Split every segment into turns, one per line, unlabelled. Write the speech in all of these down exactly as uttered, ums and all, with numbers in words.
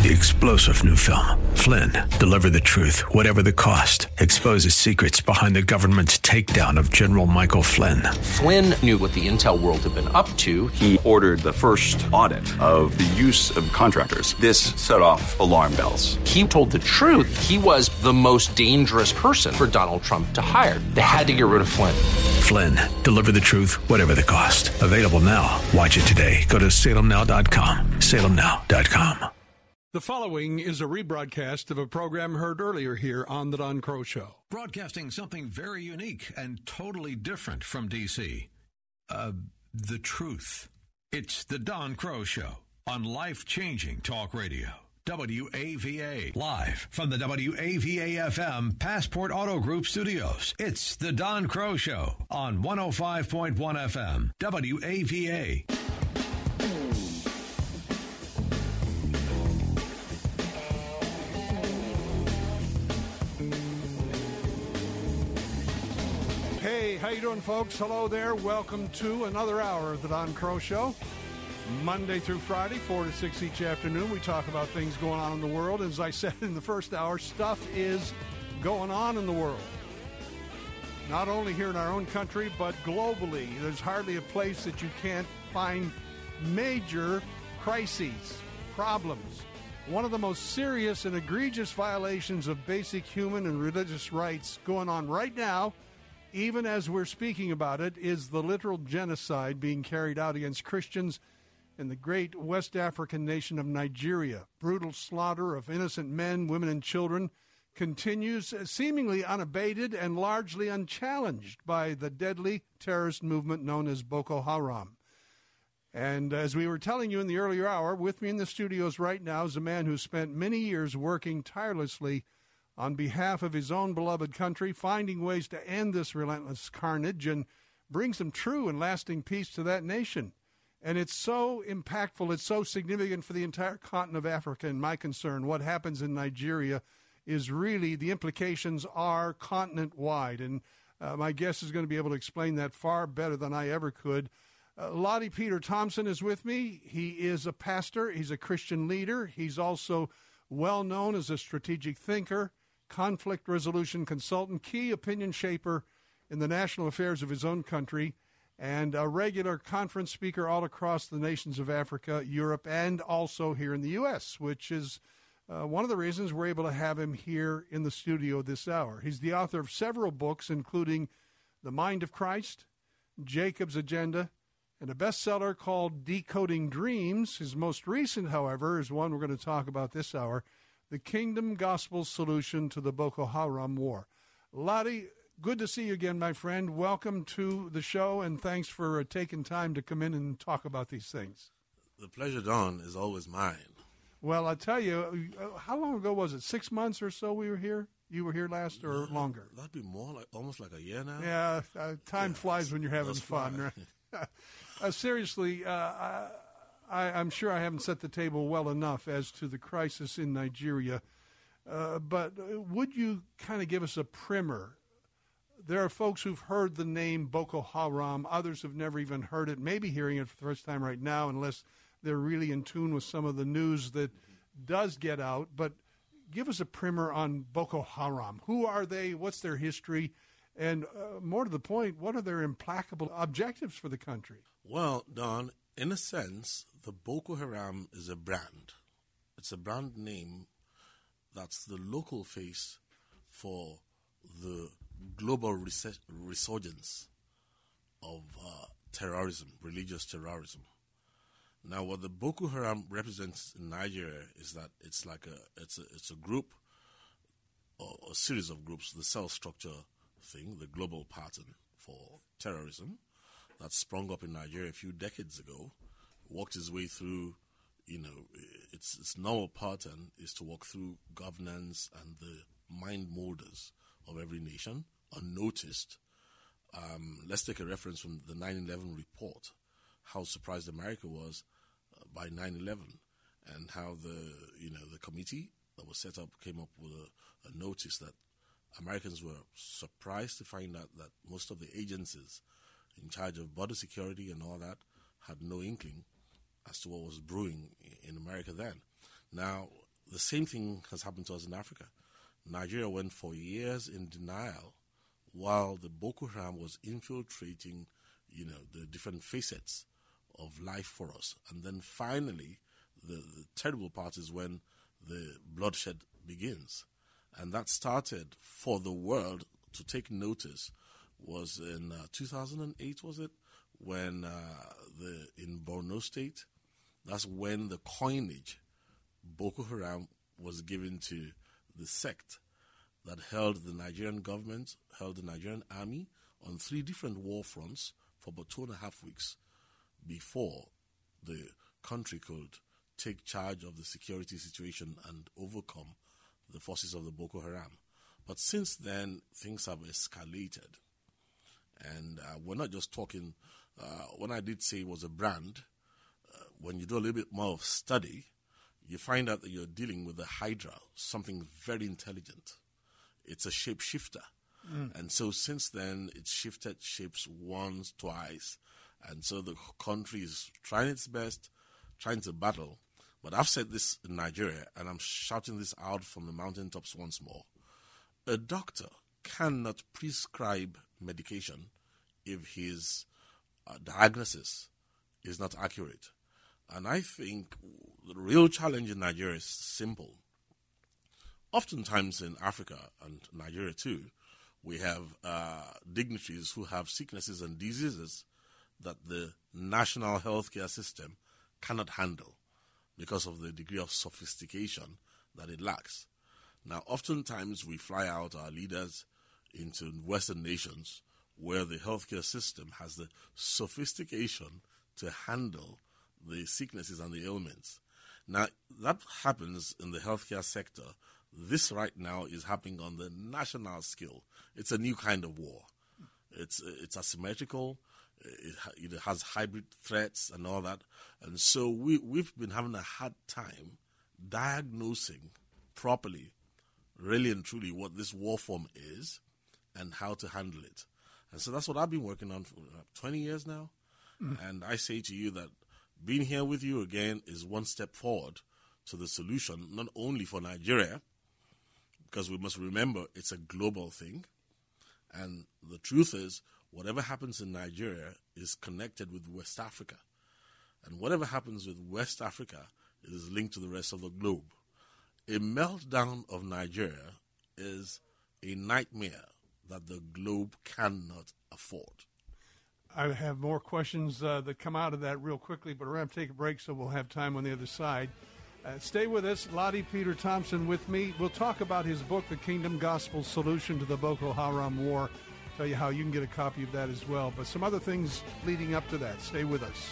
The explosive new film, Flynn, deliver the truth, whatever the cost, exposes secrets behind the government's takedown of General Michael Flynn.
Flynn knew what the intel world had been up to.
He ordered the first audit of the use of contractors. This set off alarm bells.
He told the truth. He was the most dangerous person for Donald Trump to hire. They had to get rid of Flynn.
Flynn, deliver the truth, whatever the cost. Available now. Watch it today. Go to salem now dot com. salem now dot com.
The following is a rebroadcast of a program heard earlier here on The Don Crow Show.
Broadcasting something very unique and totally different from D C. Uh, the truth. It's The Don Crow Show on life-changing talk radio. W A V A. Live from the W A V A F M Passport Auto Group studios. It's The Don Crow Show on one oh five point one F M. W A V A.
Hey, how you doing, folks? Hello there. Welcome to another hour of The Don Crow Show. Monday through Friday, four to six each afternoon, we talk about things going on in the world. As I said in the first hour, stuff is going on in the world. Not only here in our own country, but globally. There's hardly a place that you can't find major crises, problems. One of the most serious and egregious violations of basic human and religious rights going on right now, even as we're speaking about it, is the literal genocide being carried out against Christians in the great West African nation of Nigeria. Brutal slaughter of innocent men, women, and children continues seemingly unabated and largely unchallenged by the deadly terrorist movement known as Boko Haram. And as we were telling you in the earlier hour, with me in the studios right now is a man who spent many years working tirelessly on behalf of his own beloved country, finding ways to end this relentless carnage and bring some true and lasting peace to that nation. And it's so impactful, it's so significant for the entire continent of Africa, in my concern. What happens in Nigeria is really, the implications are continent-wide. And uh, my guest is going to be able to explain that far better than I ever could. Uh, Lottie Peter Thompson is with me. He is a pastor. He's a Christian leader. He's also well known as a strategic thinker, conflict resolution consultant, key opinion shaper in the national affairs of his own country, and a regular conference speaker all across the nations of Africa, Europe, and also here in the U S, which is uh, one of the reasons we're able to have him here in the studio this hour. He's the author of several books, including The Mind of Christ, Jacob's Agenda, and a bestseller called Decoding Dreams. His most recent, however, is one we're going to talk about this hour, The Kingdom Gospel Solution to the Boko Haram War. Lottie, good to see you again, my friend. Welcome to the show, and thanks for uh, taking time to come in and talk about these things.
The pleasure, Don, is always mine.
Well, I'll tell you, uh, how long ago was it? Six months or so we were here? You were here last or
yeah,
longer?
That'd be more, like almost like a year now.
Yeah, uh, time
yeah,
flies when you're having fun, right? uh, seriously, uh, I, I'm sure I haven't set the table well enough as to the crisis in Nigeria, uh, but would you kind of give us a primer? There are folks who've heard the name Boko Haram. Others have never even heard it, maybe hearing it for the first time right now, unless they're really in tune with some of the news that does get out. But give us a primer on Boko Haram. Who are they? What's their history? And uh, more to the point, what are their implacable objectives for the country?
Well, Don, in a sense, the Boko Haram is a brand. It's a brand name that's the local face for the global res- resurgence of uh, terrorism, religious terrorism. Now, what the Boko Haram represents in Nigeria is that it's like a it's a it's a group, or a series of groups, the cell structure thing, the global pattern for terrorism that sprung up in Nigeria a few decades ago, worked its way through. You know, its its normal pattern is to walk through governance and the mind molders of every nation unnoticed. Um, let's take a reference from the nine eleven report, how surprised America was uh, by nine eleven, and how the you know the committee that was set up came up with a, a notice that Americans were surprised to find out that most of the agencies in charge of border security and all that had no inkling as to what was brewing in America then. Now, the same thing has happened to us in Africa. Nigeria went for years in denial while the Boko Haram was infiltrating, you know, the different facets of life for us. And then finally, the, the terrible part is when the bloodshed begins. And that started for the world to take notice was in uh, two thousand eight, was it? When uh, the in Borno State, that's when the coinage Boko Haram was given to the sect that held the Nigerian government, held the Nigerian army on three different war fronts for about two and a half weeks before the country could take charge of the security situation and overcome the forces of the Boko Haram. But since then, things have escalated. And uh, we're not just talking, uh, when I did say it was a brand, uh, when you do a little bit more of study, you find out that you're dealing with a hydra, something very intelligent. It's a shapeshifter. Mm. And so since then, it's shifted shapes once, twice. And so the country is trying its best, trying to battle. But I've said this in Nigeria, and I'm shouting this out from the mountaintops once more. A doctor cannot prescribe medication if his uh, diagnosis is not accurate. And I think the real challenge in Nigeria is simple. Oftentimes in Africa and Nigeria too, we have uh, dignitaries who have sicknesses and diseases that the national healthcare system cannot handle because of the degree of sophistication that it lacks. Now, oftentimes we fly out our leaders into Western nations where the healthcare system has the sophistication to handle the sicknesses and the ailments. Now, that happens in the healthcare sector. This right now is happening on the national scale. It's a new kind of war. It's it's asymmetrical. It, it has hybrid threats and all that. And so we, we've been having a hard time diagnosing properly, really and truly, what this war form is and how to handle it. And so that's what I've been working on for twenty years now. Mm. And I say to you that being here with you again is one step forward to the solution, not only for Nigeria, because we must remember it's a global thing. And the truth is, whatever happens in Nigeria is connected with West Africa. And whatever happens with West Africa is linked to the rest of the globe. A meltdown of Nigeria is a nightmare that the globe cannot afford.
I have more questions uh, that come out of that real quickly, but we're going to take a break, so we'll have time on the other side. Uh, stay with us. Lottie Peter Thompson with me. We'll talk about his book, The Kingdom Gospel Solution to the Boko Haram War. Tell you how you can get a copy of that as well. But some other things leading up to that. Stay with us.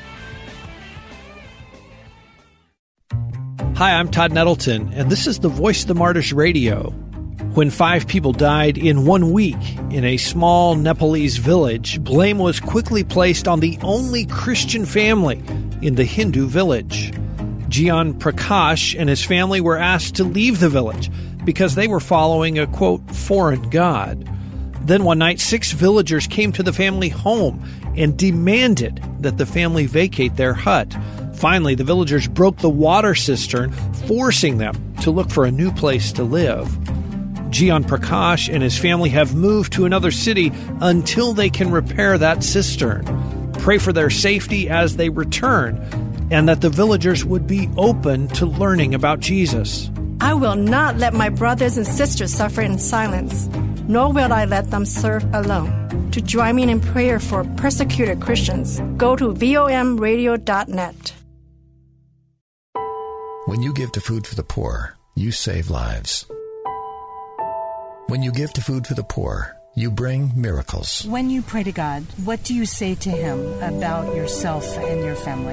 Hi, I'm Todd Nettleton, and this is the Voice of the Martyrs Radio. When five people died in one week in a small Nepalese village, blame was quickly placed on the only Christian family in the Hindu village. Jian Prakash and his family were asked to leave the village because they were following a, quote, foreign god. Then one night, six villagers came to the family home and demanded that the family vacate their hut. Finally, the villagers broke the water cistern, forcing them to look for a new place to live. Jian Prakash and his family have moved to another city until they can repair that cistern. Pray for their safety as they return, and that the villagers would be open to learning about Jesus.
I will not let my brothers and sisters suffer in silence, nor will I let them serve alone. To join me in prayer for persecuted Christians, go to V O M radio dot net.
When you give to Food for the Poor, you save lives. When you give to Food for the Poor, you bring miracles.
When you pray to God, what do you say to Him about yourself and your family?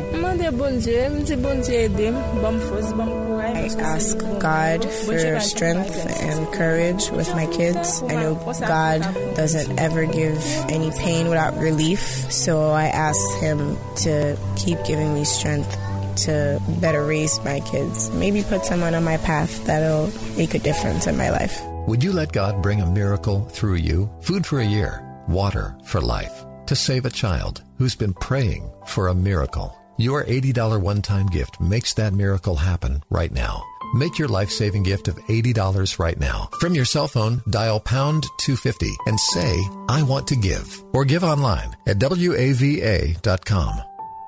I ask God for strength and courage with my kids. I know God doesn't ever give any pain without relief, so I ask Him to keep giving me strength to better raise my kids. Maybe put someone on my path that'll make a difference in my life.
Would you let God bring a miracle through you? Food for a year, water for life. To save a child who's been praying for a miracle. Your eighty dollars one-time gift makes that miracle happen right now. Make your life-saving gift of eighty dollars right now. From your cell phone, dial pound two fifty and say, I want to give. Or give online at W A V A dot com.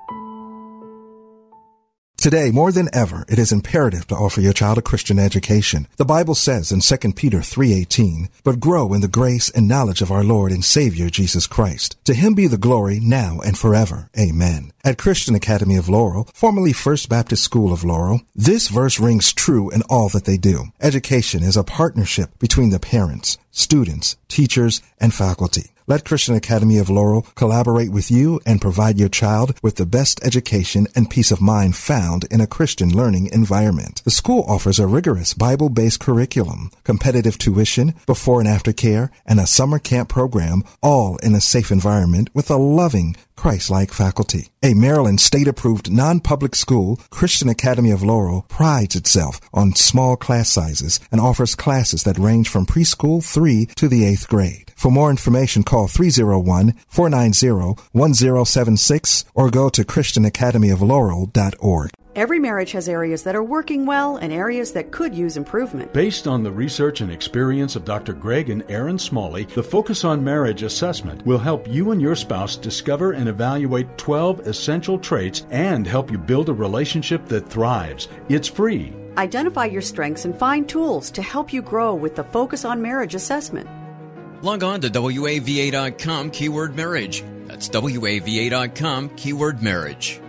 Today, more than ever, it is imperative to offer your child a Christian education. The Bible says in Second Peter three eighteen, but grow in the grace and knowledge of our Lord and Savior Jesus Christ. To him be the glory now and forever. Amen. At Christian Academy of Laurel, formerly First Baptist School of Laurel, this verse rings true in all that they do. Education is a partnership between the parents, students, teachers, and faculty. Let Christian Academy of Laurel collaborate with you and provide your child with the best education and peace of mind found in a Christian learning environment. The school offers a rigorous Bible-based curriculum, competitive tuition, before and after care, and a summer camp program, all in a safe environment with a loving, Christ-like faculty. A Maryland state-approved non-public school, Christian Academy of Laurel prides itself on small class sizes and offers classes that range from preschool three to the eighth grade. For more information, call three oh one, four nine oh, one oh seven six or go to christian academy of laurel dot org.
Every marriage has areas that are working well and areas that could use improvement.
Based on the research and experience of Doctor Greg and Aaron Smalley, the Focus on Marriage assessment will help you and your spouse discover and evaluate twelve essential traits and help you build a relationship that thrives. It's free.
Identify your strengths and find tools to help you grow with the Focus on Marriage assessment.
Log on to W A V A dot com, keyword marriage. That's W A V A dot com, keyword marriage.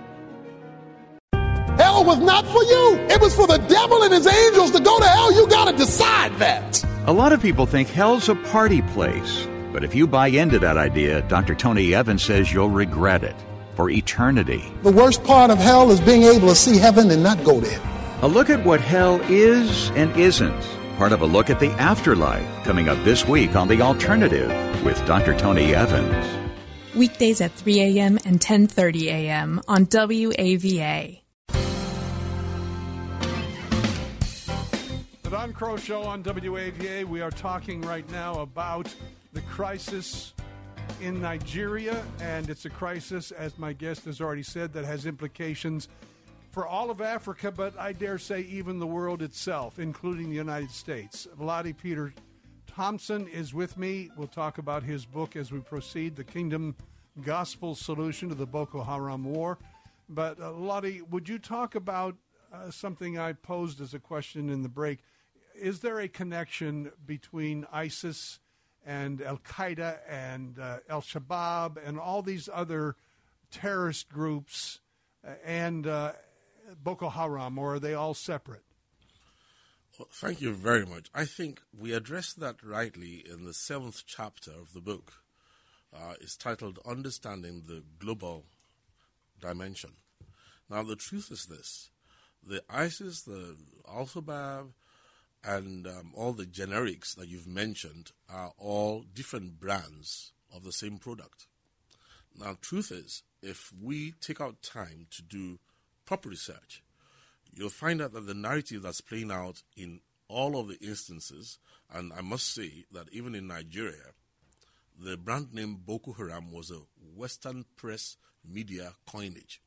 Hell was not for you. It was for the devil and his angels to go to hell. You got to decide that.
A lot of people think hell's a party place. But if you buy into that idea, Doctor Tony Evans says you'll regret it for eternity.
The worst part of hell is being able to see heaven and not go there.
A look at what hell is and isn't. Part of a look at the afterlife, coming up this week on The Alternative with Doctor Tony Evans.
Weekdays at three a.m. and ten thirty a.m. on W A V A.
The Don Crow Show on W A V A. We are talking right now about the crisis in Nigeria, and it's a crisis, as my guest has already said, that has implications for all of Africa, but I dare say even the world itself, including the United States. Vladi Peter Thompson is with me. We'll talk about his book as we proceed, The Kingdom Gospel Solution to the Boko Haram War. But, uh, Vladi, would you talk about uh, something I posed as a question in the break? Is there a connection between ISIS and Al-Qaeda and uh, Al-Shabaab and all these other terrorist groups uh, and uh, Boko Haram, or are they all separate?
Well, thank you very much. I think we addressed that rightly in the seventh chapter of the book. Uh, it's titled Understanding the Global Dimension. Now, the truth is this. The ISIS, the Al-Shabaab, and um, all the generics that you've mentioned are all different brands of the same product. Now, truth is, if we take out time to do proper research, you'll find out that the narrative that's playing out in all of the instances, and I must say that even in Nigeria, the brand name Boko Haram was a Western press media coinage,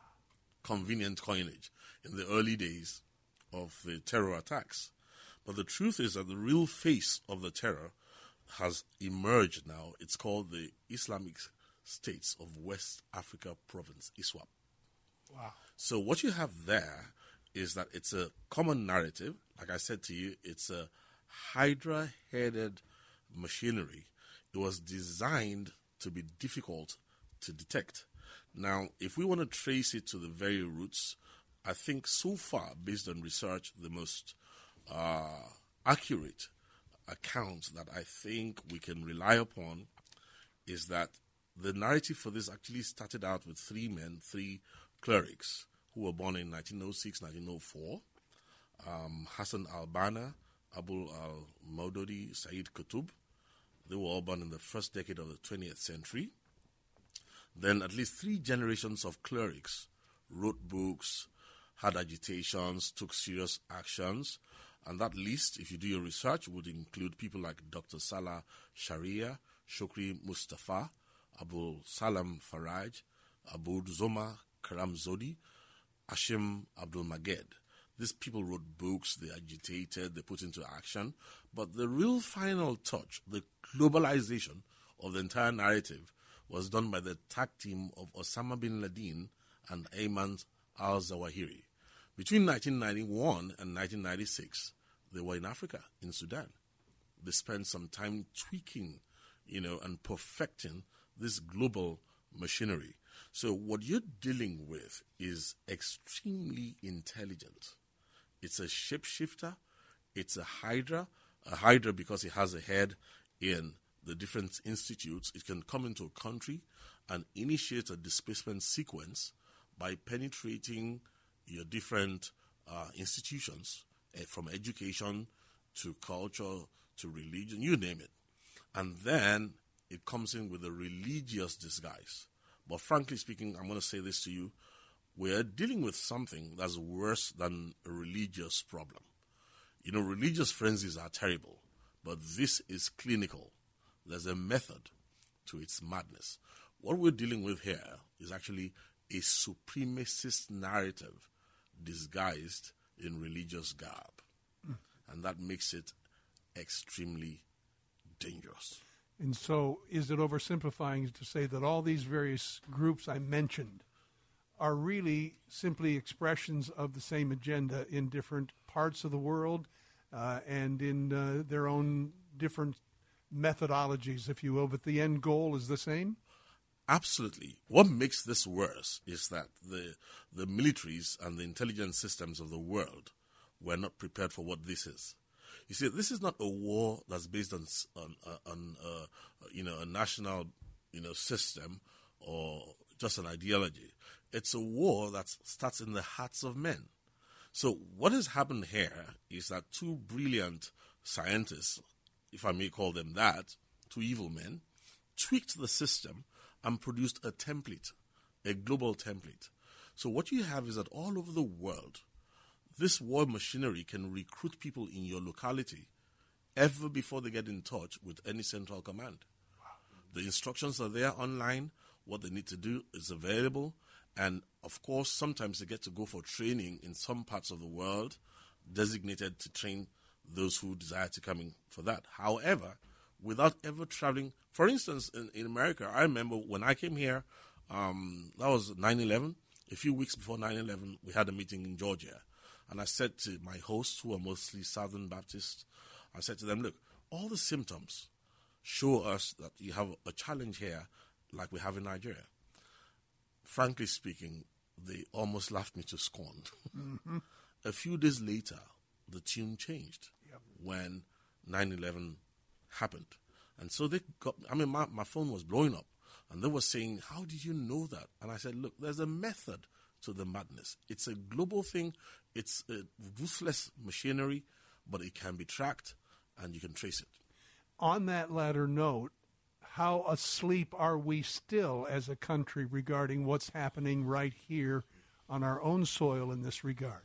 convenient coinage in the early days of the terror attacks. But the truth is that the real face of the terror has emerged now. It's called the Islamic States of West Africa Province, I S W A P.
Wow.
So what you have there is that it's a common narrative. Like I said to you, it's a hydra-headed machinery. It was designed to be difficult to detect. Now, if we want to trace it to the very roots, I think so far, based on research, the most uh, accurate account that I think we can rely upon is that the narrative for this actually started out with three men, three clerics, who were born in nineteen oh six, nineteen oh four. Um, Hassan al-Banna, Abul al-Maududi, Said Qutb. They were all born in the first decade of the twentieth century. Then at least three generations of clerics wrote books, had agitations, took serious actions. And that list, if you do your research, would include people like Doctor Salah Sharia, Shukri Mustafa, Abul Salam Faraj, Abu Zoma Karam Zodi, Hashim Abdul Maged. These people wrote books, they agitated, they put into action. But the real final touch, the globalization of the entire narrative, was done by the tag team of Osama bin Laden and Ayman al-Zawahiri. Between nineteen ninety-one and nineteen ninety-six, they were in Africa, in Sudan. They spent some time tweaking, you know, and perfecting this global machinery. So what you're dealing with is extremely intelligent. It's a shapeshifter. It's a hydra. A hydra because it has a head in the different institutes. It can come into a country and initiate a displacement sequence by penetrating your different uh, institutions, uh, from education to culture to religion, you name it. And then it comes in with a religious disguise. But frankly speaking, I'm going to say this to you. We're dealing with something that's worse than a religious problem. You know, religious frenzies are terrible, but this is clinical. There's a method to its madness. What we're dealing with here is actually a supremacist narrative disguised in religious garb. Mm. And that makes it extremely dangerous.
And so is it oversimplifying to say that all these various groups I mentioned are really simply expressions of the same agenda in different parts of the world uh, and in uh, their own different methodologies, if you will, but the end goal is the same?
Absolutely. What makes this worse is that the the militaries and the intelligence systems of the world were not prepared for what this is. You see, this is not a war that's based on on, on uh, you know, a national, you know, system or just an ideology. It's a war that starts in the hearts of men. So what has happened here is that two brilliant scientists, if I may call them that, two evil men, tweaked the system and produced a template, a global template. So what you have is that all over the world, this war machinery can recruit people in your locality ever before they get in touch with any central command. The instructions are there online. What they need to do is available. And, of course, sometimes they get to go for training in some parts of the world designated to train those who desire to come in for that. However, without ever traveling, for instance, in, in America, I remember when I came here, um, that was nine eleven. A few weeks before nine eleven, we had a meeting in Georgia. And I said to my hosts, who are mostly Southern Baptists, I said to them, look, all the symptoms show us that you have a challenge here like we have in Nigeria. Frankly speaking, they almost laughed me to scorn. Mm-hmm. A few days later, the tune changed yep. when nine eleven happened. And so they got, I mean, my, my phone was blowing up. And they were saying, how did you know that? And I said, look, there's a method to the madness. It's a global thing. It's a ruthless machinery, but it can be tracked and you can trace it.
On that latter note, how asleep are we still as a country regarding what's happening right here on our own soil in this regard?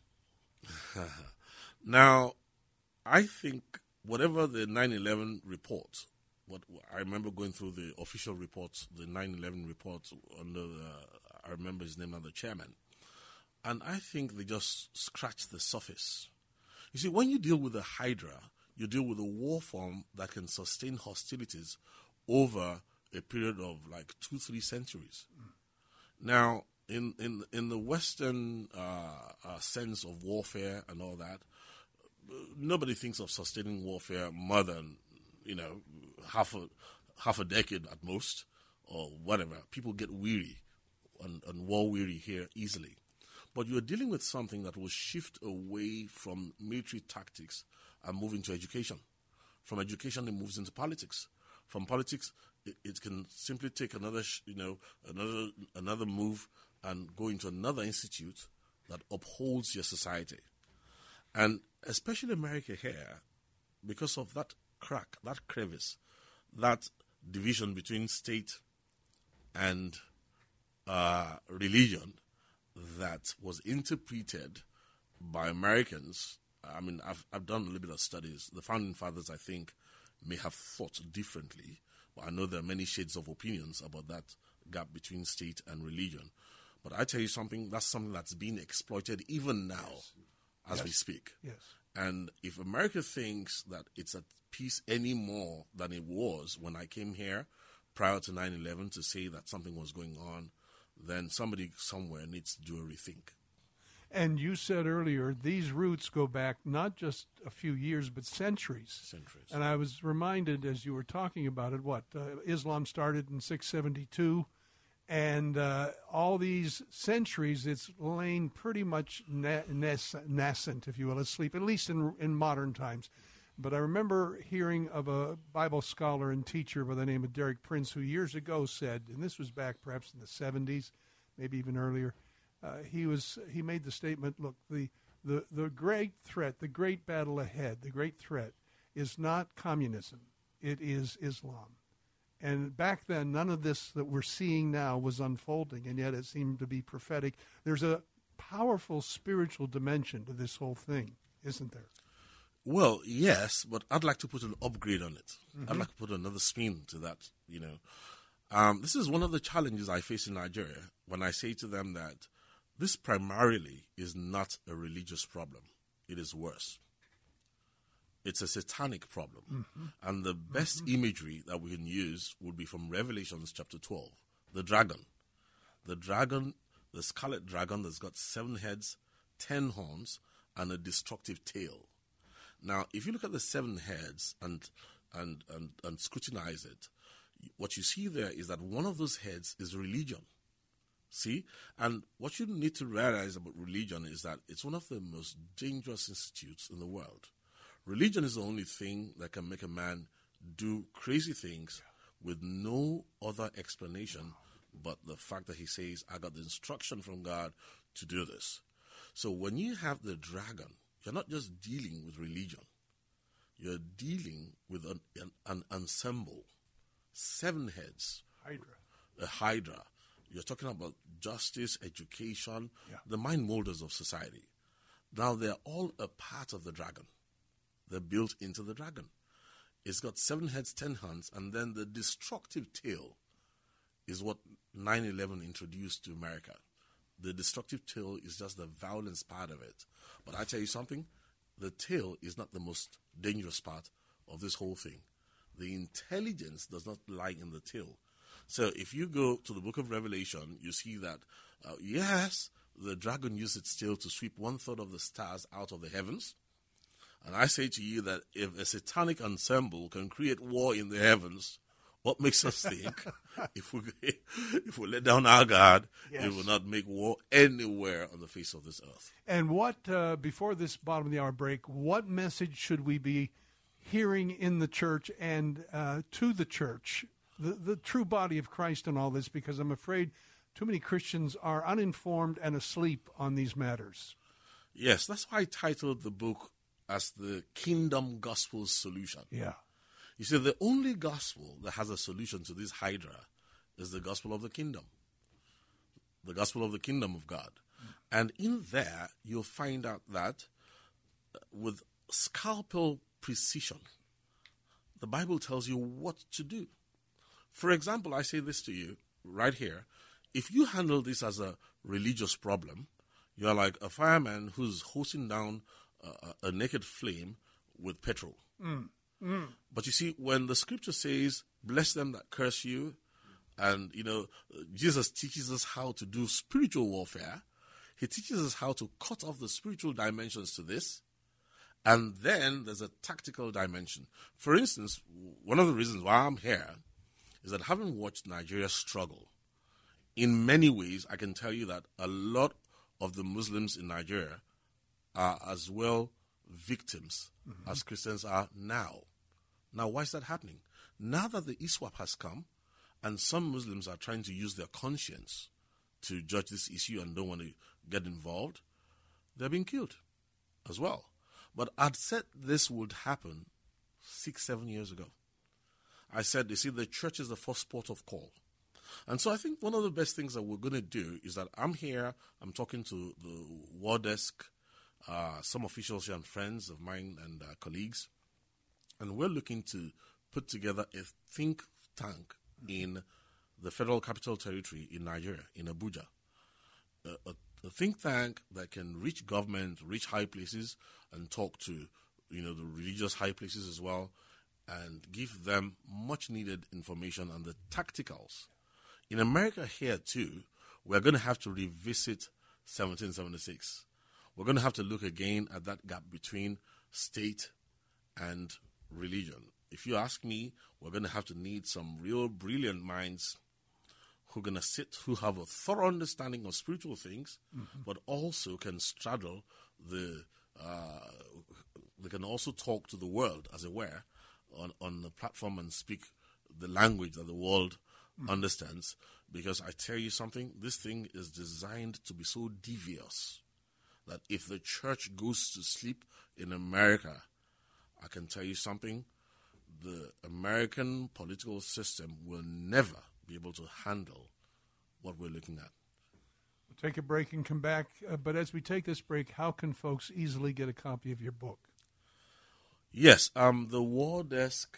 Now, I think whatever the nine eleven report, what I remember going through the official reports, the nine eleven reports under the, I remember his name as the chairman, and I think they just scratched the surface. You see, when you deal with a hydra, you deal with a war form that can sustain hostilities over a period of like two, three centuries. Mm. Now, in, in in the Western uh, uh, sense of warfare and all that, nobody thinks of sustaining warfare more than, you know, half a half a decade at most, or whatever. People get weary and, and war weary here easily. But you're dealing with something that will shift away from military tactics and move into education. From education, it moves into politics. From politics, it, it can simply take another, you know, another another move and go into another institute that upholds your society. And especially America here, because of that crack, that crevice, that division between state and uh, religion that was interpreted by Americans. I mean, I've, I've done a little bit of studies. The Founding Fathers, I think, may have thought differently, but I know there are many shades of opinions about that gap between state and religion. But I tell you something, that's something that's being exploited even now. Yes. as
yes.
we speak.
Yes.
And if America thinks that it's at peace any more than it was when I came here prior to nine eleven to say that something was going on, then somebody somewhere needs to do a rethink.
And you said earlier, these roots go back not just a few years, but centuries.
Centuries.
And I was reminded as you were talking about it, what, uh, Islam started in six seventy-two, and uh, all these centuries, it's lain pretty much na- nas- nascent, if you will, asleep, at least in, in modern times. But I remember hearing of a Bible scholar and teacher by the name of Derek Prince, who years ago said, and this was back perhaps in the seventies, maybe even earlier, uh, he was he made the statement, look, the, the, the great threat, the great battle ahead, the great threat is not communism. It is Islam. And back then, none of this that we're seeing now was unfolding, and yet it seemed to be prophetic. There's a powerful spiritual dimension to this whole thing, isn't there?
Well, yes, but I'd like to put an upgrade on it.
Mm-hmm.
I'd like to put another spin to that, you know. Um, this is one of the challenges I face in Nigeria when I say to them that this primarily is not a religious problem. It is worse. It's a satanic problem. Mm-hmm. And the best mm-hmm. imagery that we can use would be from Revelations chapter twelve, the dragon. The dragon, the scarlet dragon that's got seven heads, ten horns, and a destructive tail. Now, if you look at the seven heads and, and, and, and scrutinize it, what you see there is that one of those heads is religion. See? And what you need to realize about religion is that it's one of the most dangerous institutes in the world. Religion is the only thing that can make a man do crazy things with no other explanation but the fact that he says, I got the instruction from God to do this. So when you have the dragon, you're not just dealing with religion. You're dealing with an, an, an ensemble, seven heads.
Hydra.
A hydra. You're talking about justice, education,
yeah.
the mind molders of society. Now, they're all a part of the dragon. They're built into the dragon. It's got seven heads, ten hands, and then the destructive tail is what nine eleven introduced to America. The destructive tail is just the violence part of it. But I tell you something, the tail is not the most dangerous part of this whole thing. The intelligence does not lie in the tail. So if you go to the book of Revelation, you see that, uh, yes, the dragon used its tail to sweep one-third of the stars out of the heavens. And I say to you that if a satanic ensemble can create war in the heavens, what makes us think if we if we let down our guard, yes. it will not make war anywhere on the face of this earth?
And what, uh, before this bottom of the hour break, what message should we be hearing in the church and uh, to the church, the, the true body of Christ in all this? Because I'm afraid too many Christians are uninformed and asleep on these matters.
Yes, that's why I titled the book as the Kingdom Gospel Solution.
Yeah.
You see, the only gospel that has a solution to this hydra is the gospel of the kingdom, the gospel of the kingdom of God. And in there, you'll find out that with scalpel precision, the Bible tells you what to do. For example, I say this to you right here. If you handle this as a religious problem, you're like a fireman who's hosing down a, a naked flame with petrol.
Mm. Mm.
But you see, when the scripture says, bless them that curse you, and, you know, Jesus teaches us how to do spiritual warfare, he teaches us how to cut off the spiritual dimensions to this, and then there's a tactical dimension. For instance, one of the reasons why I'm here is that having watched Nigeria struggle, in many ways, I can tell you that a lot of the Muslims in Nigeria are as well victims mm-hmm. as Christians are now. Now, why is that happening? Now that the I S W A P has come, and some Muslims are trying to use their conscience to judge this issue and don't want to get involved, they're being killed as well. But I'd said this would happen six, seven years ago. I said, you see, the church is the first port of call. And so I think one of the best things that we're going to do is that I'm here, I'm talking to the War Desk, uh, some officials and friends of mine and uh, colleagues, and we're looking to put together a think tank in the Federal Capital Territory in Nigeria, in Abuja, a, a a think tank that can reach government, reach high places, and talk to, you know, the religious high places as well, and give them much needed information on the tacticals. In America here too, we're going to have to revisit seventeen seventy-six. We're going to have to look again at that gap between state and religion. If you ask me, we're going to have to need some real brilliant minds who are going to sit, who have a thorough understanding of spiritual things, mm-hmm. but also can straddle the, uh, they can also talk to the world, as it were, on, on the platform and speak the language that the world mm-hmm. understands. Because I tell you something, this thing is designed to be so devious that if the church goes to sleep in America, I can tell you something, the American political system will never be able to handle what we're looking at.
We'll take a break and come back. Uh, but as we take this break, how can folks easily get a copy of your book?
Yes, um, the War Desk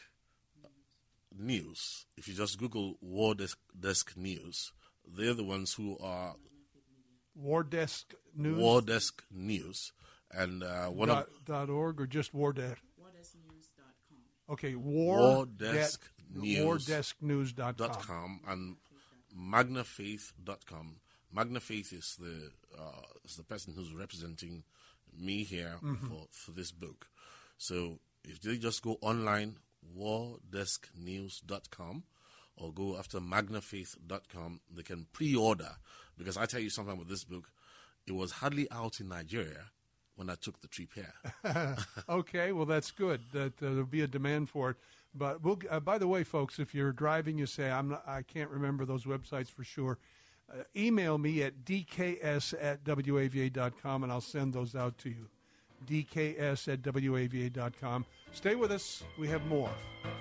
News, if you just Google War Desk, Desk News, they're the ones who are...
War Desk News?
War Desk News. And uh, one
dot,
of...
dot org or just War Desk?
war desk news dot com.
Okay, War,
War Desk News.
war desk news dot com.
Dot com and magna faith dot com. Magna Faith is the uh, is the person who's representing me here mm-hmm. for, for this book. So if they just go online, war desk news dot com, or go after magna faith dot com, they can pre-order. Because I tell you something with this book, it was hardly out in Nigeria when I took the trip here.
Okay, well, that's good. That uh, there'll be a demand for it. But we'll, uh, by the way, folks, if you're driving, you say, I'm not, I can't remember those websites for sure, uh, email me at d k s at w a v a dot com, and I'll send those out to you. d k s at w a v a dot com. Stay with us. We have more.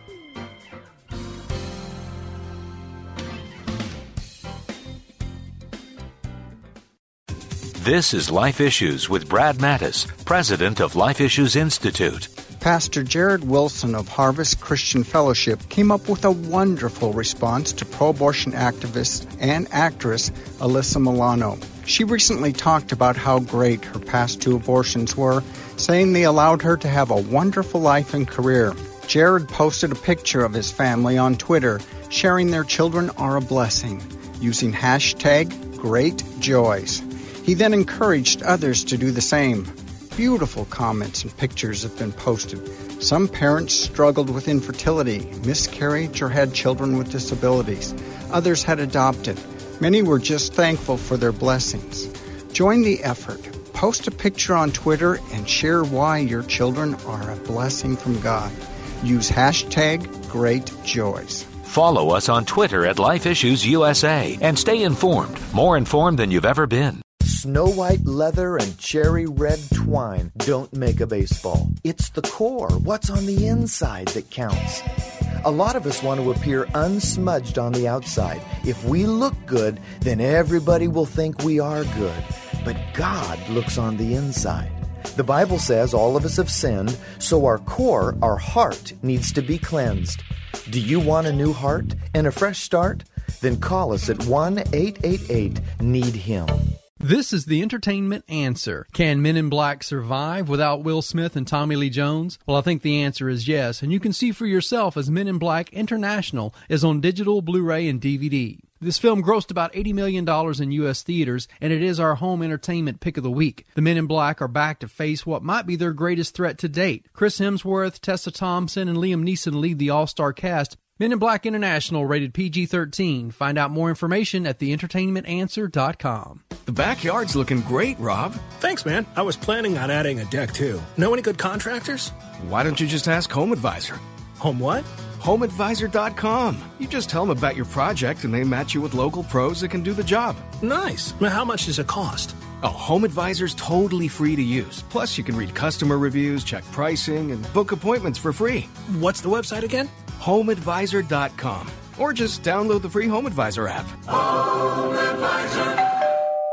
This is Life Issues with Brad Mattis, president of Life Issues Institute.
Pastor Jared Wilson of Harvest Christian Fellowship came up with a wonderful response to pro-abortion activist and actress Alyssa Milano. She recently talked about how great her past two abortions were, saying they allowed her to have a wonderful life and career. Jared posted a picture of his family on Twitter, sharing their children are a blessing, using hashtag GreatJoys. He then encouraged others to do the same. Beautiful comments and pictures have been posted. Some parents struggled with infertility, miscarriage, or had children with disabilities. Others had adopted. Many were just thankful for their blessings. Join the effort. Post a picture on Twitter and share why your children are a blessing from God. Use hashtag GreatJoys.
Follow us on Twitter at Life Issues U S A and stay informed, more informed than you've ever been.
Snow white leather and cherry red twine don't make a baseball. It's the core, what's on the inside, that counts. A lot of us want to appear unsmudged on the outside. If we look good, then everybody will think we are good. But God looks on the inside. The Bible says all of us have sinned, so our core, our heart, needs to be cleansed. Do you want a new heart and a fresh start? Then call us at one eight eight eight need him.
This is the entertainment answer. Can Men in Black survive without Will Smith and Tommy Lee Jones? Well, I think the answer is yes, and you can see for yourself as Men in Black International is on digital, Blu-ray, and D V D. This film grossed about eighty million dollars in U S theaters, and it is our home entertainment pick of the week. The Men in Black are back to face what might be their greatest threat to date. Chris Hemsworth, Tessa Thompson, and Liam Neeson lead the all-star cast. Men in Black International, rated P G thirteen. Find out more information at the entertainment answer dot com.
The backyard's looking great, Rob.
Thanks, man. I was planning on adding a deck, too. Know any good contractors?
Why don't you just ask Home Advisor?
Home what?
home advisor dot com. You just tell them about your project, and they match you with local pros that can do the job.
Nice. Now, how much does it cost?
Oh, Home Advisor's totally free to use. Plus, you can read customer reviews, check pricing, and book appointments for free.
What's the website again?
home advisor dot com. Or just download the free Home Advisor app.
Home Advisor.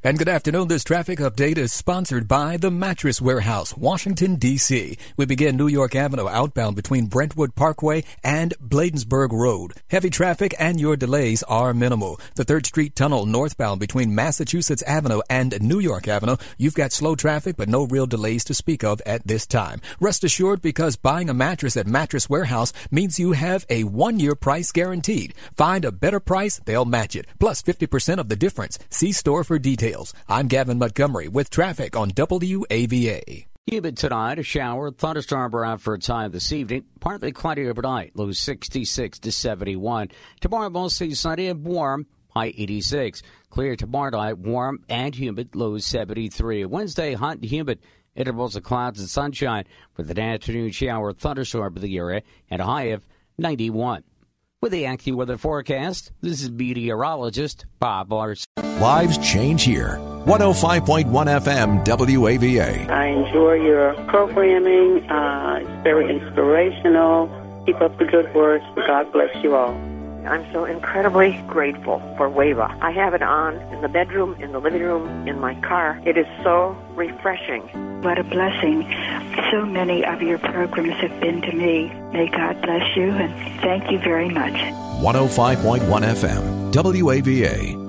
And good afternoon. This traffic update is sponsored by the Mattress Warehouse, Washington, D C We begin New York Avenue outbound between Brentwood Parkway and Bladensburg Road. Heavy traffic and your delays are minimal. The third Street Tunnel northbound between Massachusetts Avenue and New York Avenue. You've got slow traffic, but no real delays to speak of at this time. Rest assured, because buying a mattress at Mattress Warehouse means you have a one-year price guaranteed. Find a better price, they'll match it. Plus fifty percent of the difference. See store for details. I'm Gavin Montgomery with traffic on W A V A.
Humid tonight, a shower, thunderstorm around for a time this evening. Partly cloudy overnight, low sixty-six to seventy-one. Tomorrow, mostly sunny and warm, high eighty-six. Clear tomorrow night, warm and humid, low seventy-three. Wednesday, hot and humid, intervals of clouds and sunshine with an afternoon shower, thunderstorm in the area, and a high of ninety-one. With the AccuWeather forecast, this is meteorologist Bob Larson.
Lives change here. one oh five point one F M W A V A.
I enjoy your programming. Uh, it's very inspirational. Keep up the good work. God bless you all.
I'm so incredibly grateful for WAVA. I have it on in the bedroom, in the living room, in my car. It is so refreshing.
What a blessing so many of your programs have been to me. May God bless you, and thank you very much.
one oh five point one F M W A V A.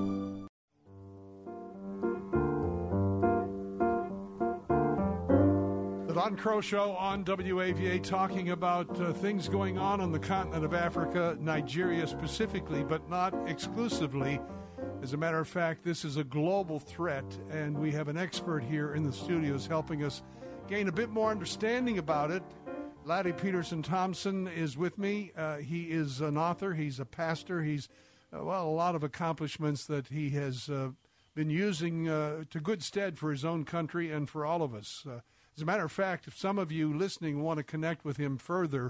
Don Crow Show on W A V A, talking about uh, things going on on the continent of Africa, Nigeria specifically, but not exclusively. As a matter of fact, this is a global threat, and we have an expert here in the studios helping us gain a bit more understanding about it. Laddie Peterson Thompson is with me. Uh, he is an author. He's a pastor. He's, uh, well, a lot of accomplishments that he has uh, been using uh, to good stead for his own country and for all of us. Uh, As a matter of fact, if some of you listening want to connect with him further,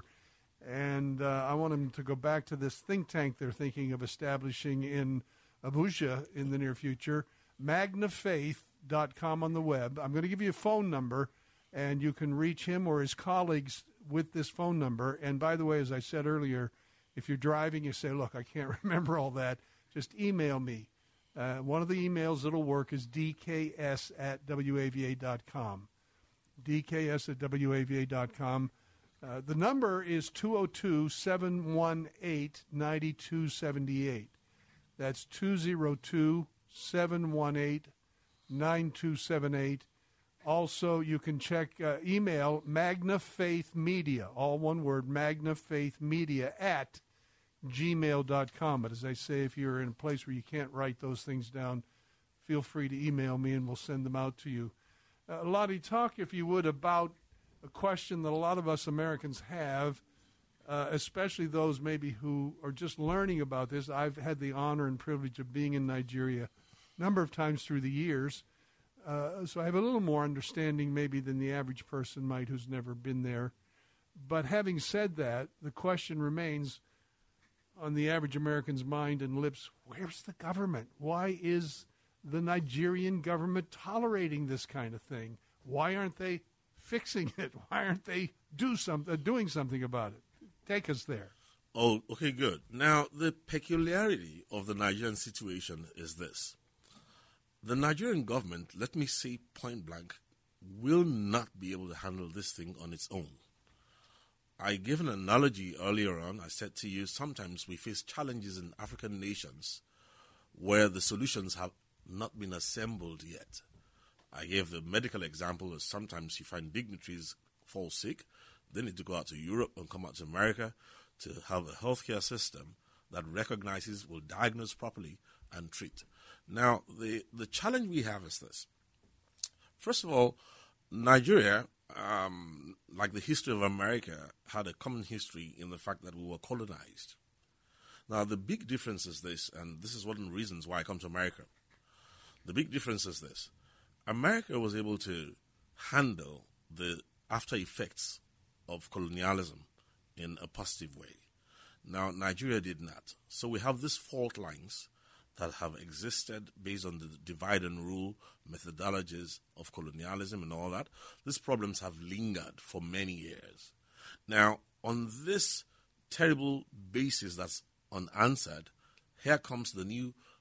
and uh, I want him to go back to this think tank they're thinking of establishing in Abuja in the near future, magna faith dot com on the web. I'm going to give you a phone number, and you can reach him or his colleagues with this phone number. And by the way, as I said earlier, if you're driving, you say, look, I can't remember all that, just email me. Uh, one of the emails that'll work is d k s at w a v a dot com. d k s at w a v a dot com. Uh, the number is two oh two, seven one eight, nine two seven eight. That's two oh two, seven one eight, nine two seven eight. Also, you can check uh, email magnafaithmedia, all one word, magnafaithmedia at gmail dot com. But as I say, if you're in a place where you can't write those things down, feel free to email me and we'll send them out to you. Uh, Lottie, talk, if you would, about a question that a lot of us Americans have, uh, especially those maybe who are just learning about this. I've had the honor and privilege of being in Nigeria a number of times through the years, uh, so I have a little more understanding maybe than the average person might who's never been there. But having said that, the question remains on the average American's mind and lips, where's the government? Why is the Nigerian government tolerating this kind of thing? Why aren't they fixing it? Why aren't they do some, uh, doing something about it? Take us there.
Oh, okay, good. Now, the peculiarity of the Nigerian situation is this. The Nigerian government, let me say point blank, will not be able to handle this thing on its own. I gave an analogy earlier on. I said to you, sometimes we face challenges in African nations where the solutions have not been assembled yet. I gave the medical example of sometimes you find dignitaries fall sick, they need to go out to Europe and come out to America to have a healthcare system that recognizes, will diagnose properly and treat. Now, the, the challenge we have is this. First of all, Nigeria, um, like the history of America, had a common history in the fact that we were colonized. Now, the big difference is this, and this is one of the reasons why I come to America. The big difference is this. America was able to handle the after effects of colonialism in a positive way. Now, Nigeria did not. So we have these fault lines that have existed based on the divide and rule methodologies of colonialism and all that. These problems have lingered for many years. Now, on this terrible basis that's unanswered, here comes the new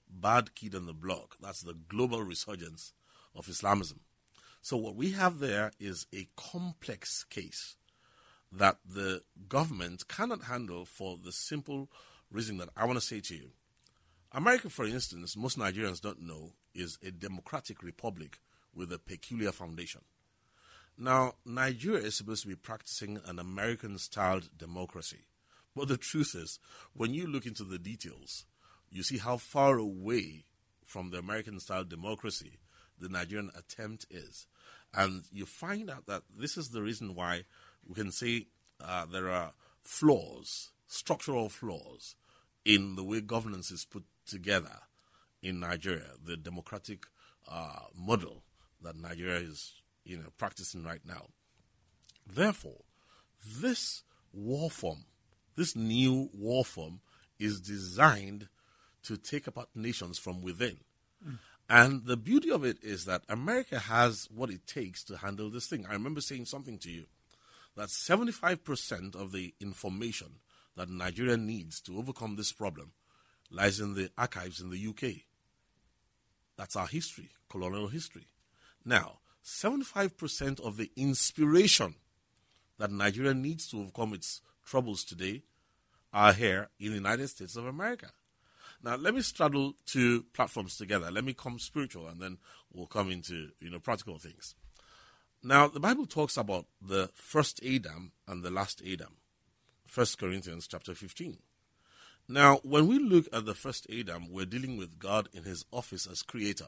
bad kid on the block. That's the global resurgence of Islamism. So what we have there is a complex case that the government cannot handle for the simple reason that I want to say to you. America, for instance, most Nigerians don't know, is a democratic republic with a peculiar foundation. Now, Nigeria is supposed to be practicing an American-styled democracy. But the truth is, when you look into the details, you see how far away from the American-style democracy the Nigerian attempt is. And you find out that this is the reason why we can say uh, there are flaws, structural flaws, in the way governance is put together in Nigeria, the democratic uh, model that Nigeria is, you know, practicing right now. Therefore, this war form, this new war form, is designed to take apart nations from within. Mm. And the beauty of it is that America has what it takes to handle this thing. I remember saying something to you, that seventy-five percent of the information that Nigeria needs to overcome this problem lies in the archives in the U K. That's our history, colonial history. Now, seventy-five percent of the inspiration that Nigeria needs to overcome its troubles today are here in the United States of America. Now, let me straddle two platforms together. Let me come spiritual, and then we'll come into, you know, practical things. Now, the Bible talks about the first Adam and the last Adam. First Corinthians chapter fifteen. Now, when we look at the first Adam, we're dealing with God in his office as creator.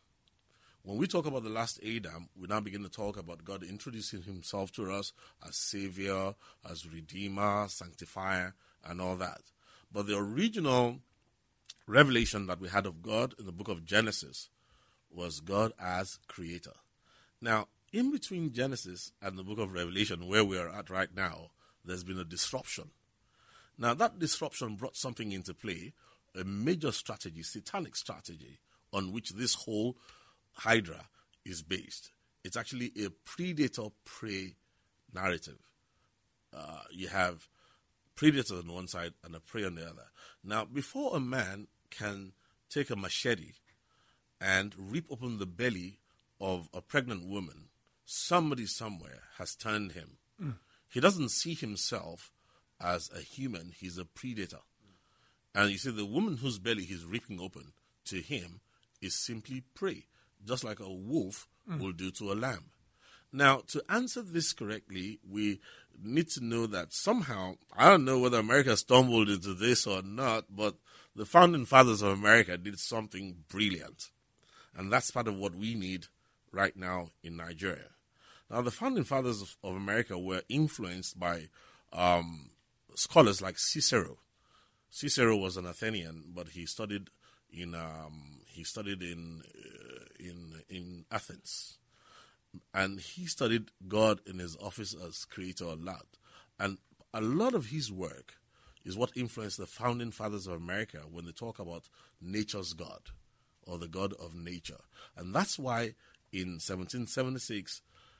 When we talk about the last Adam, we now begin to talk about God introducing himself to us as Savior, as Redeemer, Sanctifier, and all that. But the original revelation that we had of God in the book of Genesis was God as creator. Now, in between Genesis and the book of Revelation, where we are at right now, there's been a disruption. Now, that disruption brought something into play, a major strategy, satanic strategy, on which this whole Hydra is based. It's actually a predator-prey narrative. Uh, you have predators on one side and a prey on the other. Now, before a man can take a machete and rip open the belly of a pregnant woman, somebody somewhere has turned him. Mm. He doesn't see himself as a human, he's a predator. And you see, the woman whose belly he's ripping open, to him, is simply prey, just like a wolf mm. will do to a lamb. Now, to answer this correctly, we need to know that somehow, I don't know whether America stumbled into this or not, but the founding fathers of America did something brilliant. And that's part of what we need right now in Nigeria. Now, the founding fathers of, of America were influenced by um, scholars like Cicero. Cicero was an Athenian, but he studied in um, he studied in uh, in in Athens, and he studied God in his office as creator a lot. And a lot of his work is what influenced the founding fathers of America when they talk about nature's God or the God of nature. And that's why in seventeen seventy-six,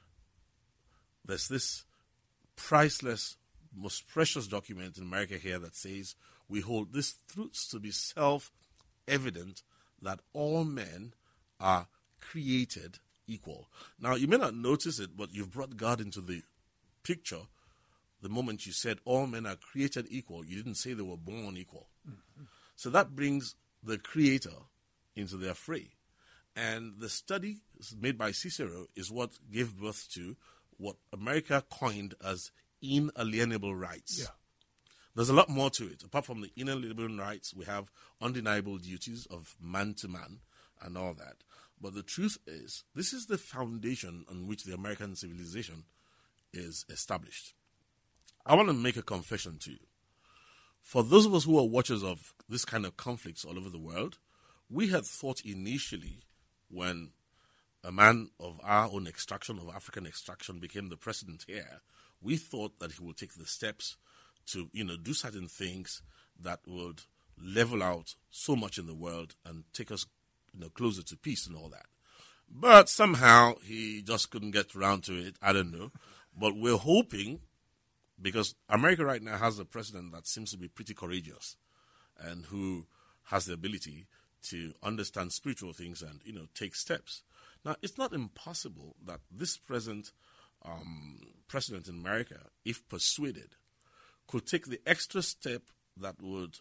there's this priceless, most precious document in America here that says, we hold these truths to be self-evident that all men are created equal. Now, you may not notice it, but you've brought God into the picture the moment you said all men are created equal. You didn't say they were born equal. Mm-hmm. So that brings the creator into their fray. And the study made by Cicero is what gave birth to what America coined as inalienable rights. Yeah. There's a lot more to it. Apart from the inalienable rights, we have undeniable duties of man to man and all that. But the truth is, this is the foundation on which the American civilization is established. I want to make a confession to you. For those of us who are watchers of this kind of conflicts all over the world, we had thought initially when a man of our own extraction, of African extraction, became the president here, we thought that he would take the steps to, you know, do certain things that would level out so much in the world and take us, you know, closer to peace and all that. But somehow he just couldn't get around to it. I don't know. But we're hoping, because America right now has a president that seems to be pretty courageous and who has the ability to understand spiritual things and, you know, take steps. Now, it's not impossible that this present um, president in America, if persuaded, could take the extra step that would,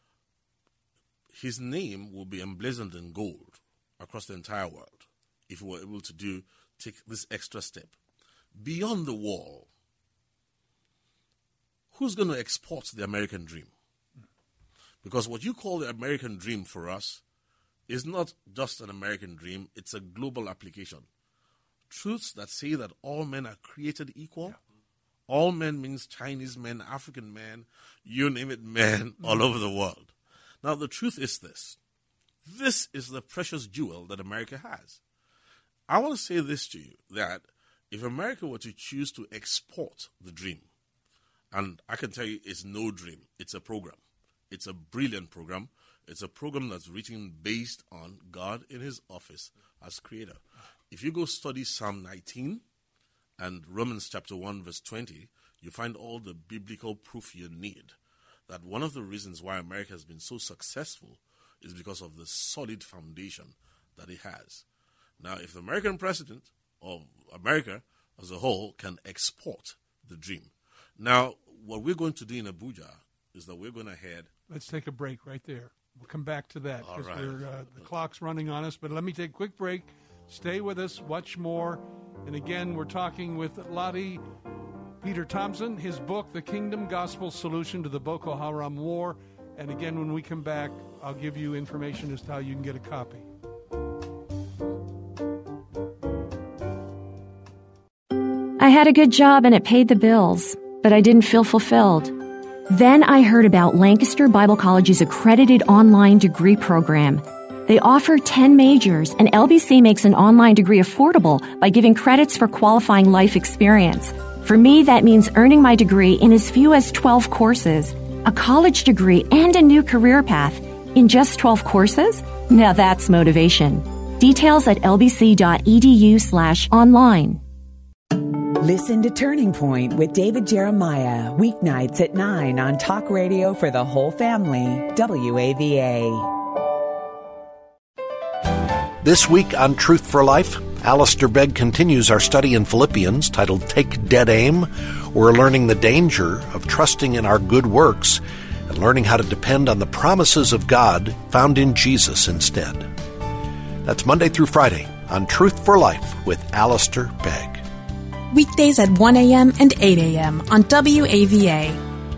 his name will be emblazoned in gold across the entire world, if he were able to do, take this extra step. Beyond the wall, who's going to export the American dream? Because what you call the American dream for us is not just an American dream, it's a global application. Truths that say that all men are created equal. Yeah. All men means Chinese men, African men, you name it, men all over the world. Now, the truth is this. This is the precious jewel that America has. I want to say this to you, that if America were to choose to export the dream, and I can tell you it's no dream, it's a program. It's a brilliant program. It's a program that's written based on God in his office as creator. If you go study Psalm nineteen and Romans chapter one, verse twenty, you find all the biblical proof you need that one of the reasons why America has been so successful is because of the solid foundation that it has. Now, if the American president, or America as a whole, can export the dream. Now, what we're going to do in Abuja is that we're going to head...
Let's take a break right there. We'll come back to that because
right.
uh, the clock's running on us. But let me take a quick break. Stay with us. Watch more. And again, we're talking with Lottie Peter Thompson, his book, The Kingdom Gospel Solution to the Boko Haram War. And again, when we come back, I'll give you information as to how you can get a copy.
I had a good job and it paid the bills, but I didn't feel fulfilled. Then I heard about Lancaster Bible College's accredited online degree program. They offer ten majors, and L B C makes an online degree affordable by giving credits for qualifying life experience. For me, that means earning my degree in as few as twelve courses. A college degree and a new career path in just twelve courses? Now that's motivation. Details at lbc.edu slash online.
Listen to Turning Point with David Jeremiah, weeknights at nine on Talk Radio for the whole family, W A V A.
This week on Truth for Life, Alistair Begg continues our study in Philippians titled Take Dead Aim. We're learning the danger of trusting in our good works and learning how to depend on the promises of God found in Jesus instead. That's Monday through Friday on Truth for Life with Alistair Begg.
Weekdays at one a.m. and eight a.m. on W A V A.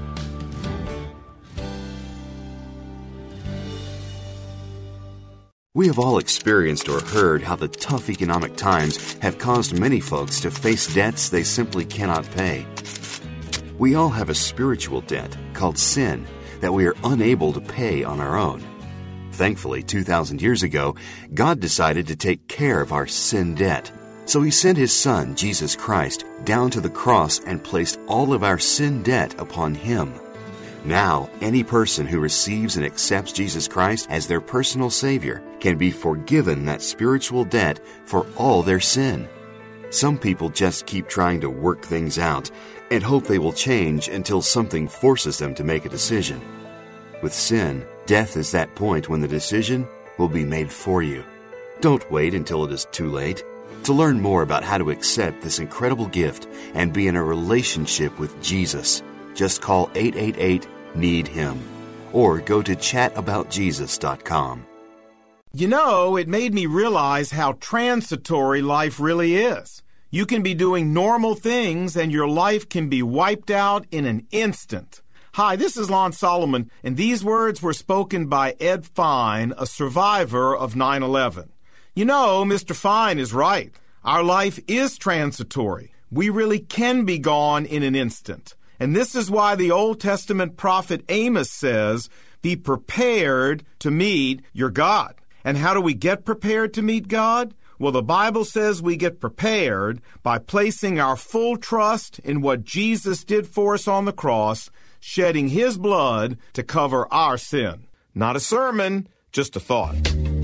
We have all experienced or heard how the tough economic times have caused many folks to face debts they simply cannot pay. We all have a spiritual debt called sin that we are unable to pay on our own. Thankfully, two thousand years ago, God decided to take care of our sin debt. So he sent his Son, Jesus Christ, down to the cross and placed all of our sin debt upon him. Now, any person who receives and accepts Jesus Christ as their personal Savior can be forgiven that spiritual debt for all their sin. Some people just keep trying to work things out and hope they will change until something forces them to make a decision. With sin, death is that point when the decision will be made for you. Don't wait until it is too late. To learn more about how to accept this incredible gift and be in a relationship with Jesus, just call eight eight eight, need him or go to chat about jesus dot com.
You know, it made me realize how transitory life really is. You can be doing normal things and your life can be wiped out in an instant. Hi, this is Lon Solomon, and these words were spoken by Ed Fine, a survivor of nine eleven. You know, Mister Fine is right. Our life is transitory. We really can be gone in an instant. And this is why the Old Testament prophet Amos says, be prepared to meet your God. And how do we get prepared to meet God? Well, the Bible says we get prepared by placing our full trust in what Jesus did for us on the cross, shedding his blood to cover our sin. Not a sermon, just a thought.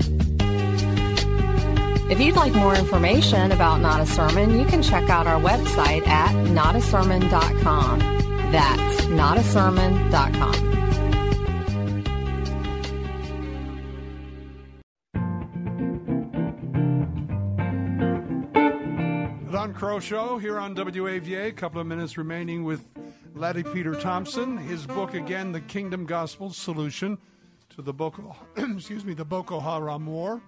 If you'd like more information about Not a Sermon, you can check out our website at not a sermon dot com. That's not a sermon dot com.
Crow Show here on W A V A. A couple of minutes remaining with Laddie Peter Thompson. His book, again, The Kingdom Gospel Solution to the Boko, excuse me, the Boko Haram War.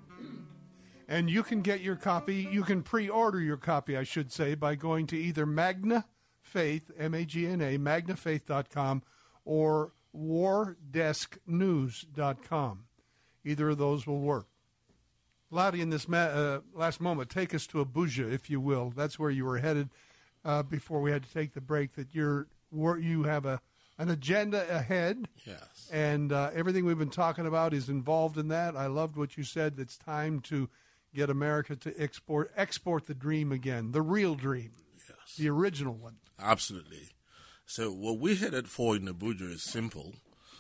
And you can get your copy, you can pre-order your copy, I should say, by going to either Magna Faith, M A G N A, magna faith dot com, or war desk news dot com. Either of those will work. Laddie, in this ma- uh, last moment, take us to Abuja, if you will. That's where you were headed uh, before we had to take the break, that you're, you have a an agenda ahead.
Yes.
And uh, everything we've been talking about is involved in that. I loved what you said. It's time to get America to export export the dream again, the real dream, yes, the original one.
Absolutely. So what we headed for in Abuja is simple.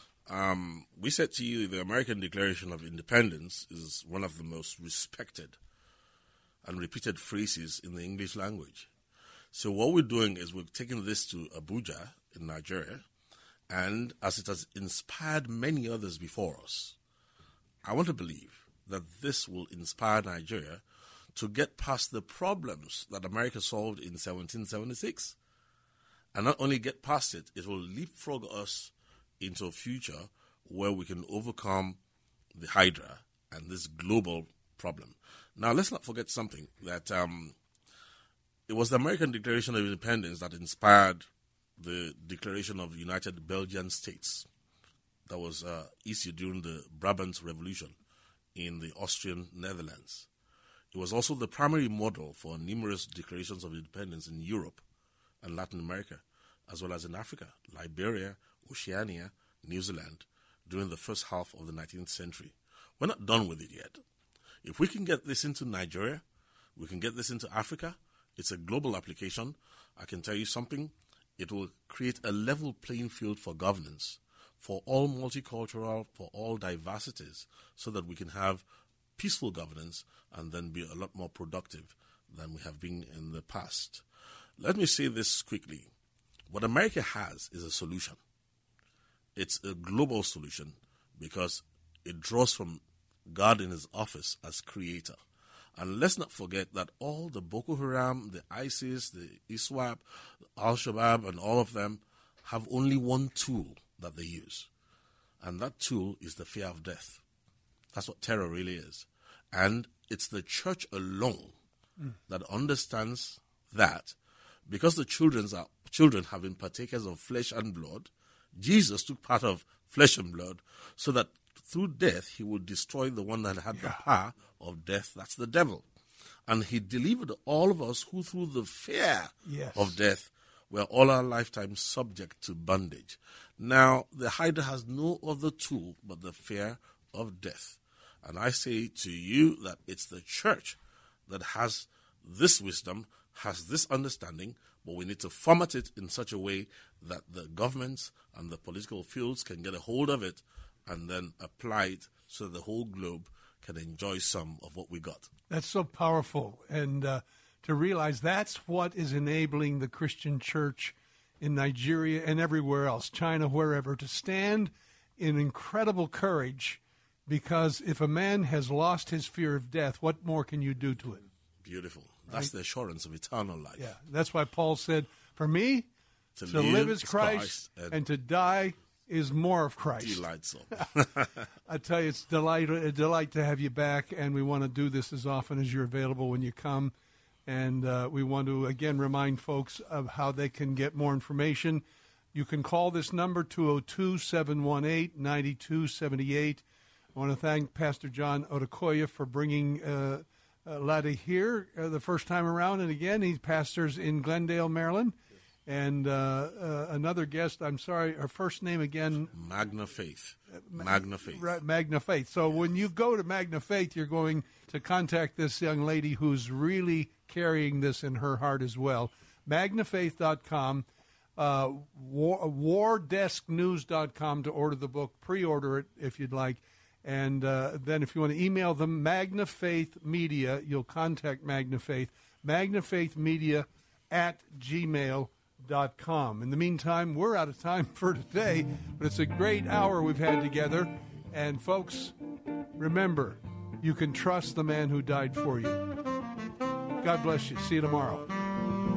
Um, we said to you the American Declaration of Independence is one of the most respected and repeated phrases in the English language. So what we're doing is we're taking this to Abuja in Nigeria, and as it has inspired many others before us, I want to believe that this will inspire Nigeria to get past the problems that America solved in seventeen seventy-six. And not only get past it, it will leapfrog us into a future where we can overcome the Hydra and this global problem. Now, let's not forget something, that um, it was the American Declaration of Independence that inspired the Declaration of United Belgian States that was uh, issued during the Brabant Revolution in the Austrian Netherlands. It was also the primary model for numerous declarations of independence in Europe and Latin America, as well as in Africa, Liberia, Oceania, New Zealand, during the first half of the nineteenth century. We're not done with it yet. If we can get this into Nigeria, we can get this into Africa. It's a global application. I can tell you something. It will create a level playing field for governance, for all multicultural, for all diversities, so that we can have peaceful governance and then be a lot more productive than we have been in the past. Let me say this quickly. What America has is a solution. It's a global solution because it draws from God in his office as creator. And let's not forget that all the Boko Haram, the ISIS, the ISWAP, Al-Shabaab, and all of them have only one tool that they use. And that tool is the fear of death. That's what terror really is. And it's the church alone mm. that understands that, because the children's are, children have been partakers of flesh and blood, Jesus took part of flesh and blood so that through death he would destroy the one that had yeah. the power of death. That's the devil. And he delivered all of us who through the fear yes. of death were all our lifetime subject to bondage. Now, the Hydra has no other tool but the fear of death. And I say to you that it's the church that has this wisdom, has this understanding, but we need to format it in such a way that the governments and the political fields can get a hold of it and then apply it so the whole globe can enjoy some of what we got.
That's so powerful. And uh, to realize that's what is enabling the Christian church in Nigeria and everywhere else, China, wherever, to stand in incredible courage, because if a man has lost his fear of death, what more can you do to him?
Beautiful. That's right? The assurance of eternal life.
Yeah, that's why Paul said, for me, to, to live, live is Christ, Christ and, and to die is more of Christ.
Delightful.
I tell you, it's delight, a delight to have you back, and we want to do this as often as you're available when you come. And uh, we want to, again, remind folks of how they can get more information. You can call this number, two oh two, seven one eight, nine two seven eight. I want to thank Pastor John Odukoya for bringing uh, uh, Laddie here uh, the first time around. And again, he pastors in Glendale, Maryland. And uh, uh, another guest, I'm sorry, her first name again?
Magna Faith. Magna Faith.
Right, Magna Faith. So yes. When you go to Magna Faith, you're going to contact this young lady who's really carrying this in her heart as well. magna faith dot com, uh, war, war desk news dot com to order the book. Pre-order it if you'd like. And uh, then if you want to email them, Magna Faith Media, you'll contact Magna Faith, Magna Faith Media at gmail dot com. In the meantime, we're out of time for today, but it's a great hour we've had together. And folks, remember, you can trust the man who died for you. God bless you. See you tomorrow.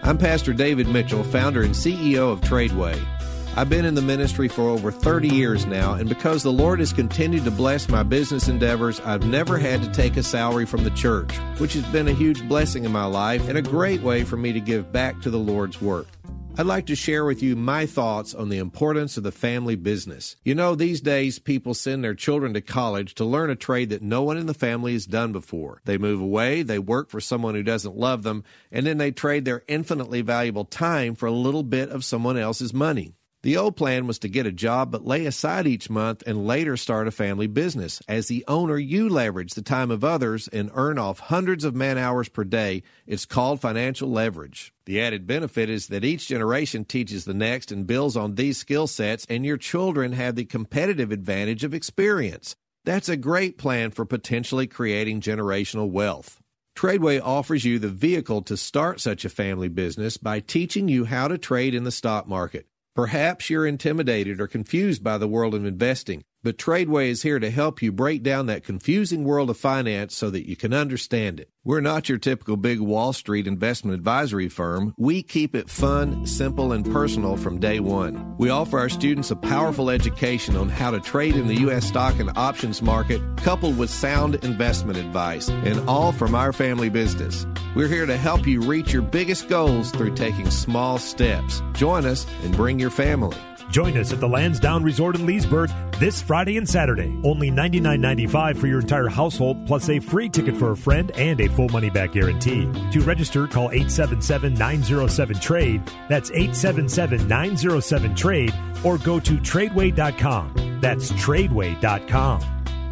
I'm Pastor David Mitchell, founder and C E O of Tradeway. I've been in the ministry for over thirty years now, and because the Lord has continued to bless my business endeavors, I've never had to take a salary from the church, which has been a huge blessing in my life and a great way for me to give back to the Lord's work. I'd like to share with you my thoughts on the importance of the family business. You know, these days people send their children to college to learn a trade that no one in the family has done before. They move away, they work for someone who doesn't love them, and then they trade their infinitely valuable time for a little bit of someone else's money. The old plan was to get a job but lay aside each month and later start a family business. As the owner, you leverage the time of others and earn off hundreds of man-hours per day. It's called financial leverage. The added benefit is that each generation teaches the next and builds on these skill sets, and your children have the competitive advantage of experience. That's a great plan for potentially creating generational wealth. Tradeway offers you the vehicle to start such a family business by teaching you how to trade in the stock market. Perhaps you're intimidated or confused by the world of investing, but Tradeway is here to help you break down that confusing world of finance so that you can understand it. We're not your typical big Wall Street investment advisory firm. We keep it fun, simple, and personal from day one. We offer our students a powerful education on how to trade in the U S stock and options market, coupled with sound investment advice, and all from our family business. We're here to help you reach your biggest goals through taking small steps. Join us and bring your family.
Join us at the Lansdowne Resort in Leesburg this Friday and Saturday. Only ninety-nine ninety-five for your entire household, plus a free ticket for a friend and a full money-back guarantee. To register, call eight seven seven, nine zero seven, T R A D E. That's eight seven seven, nine zero seven, T R A D E. Or go to Tradeway dot com. That's Tradeway dot com.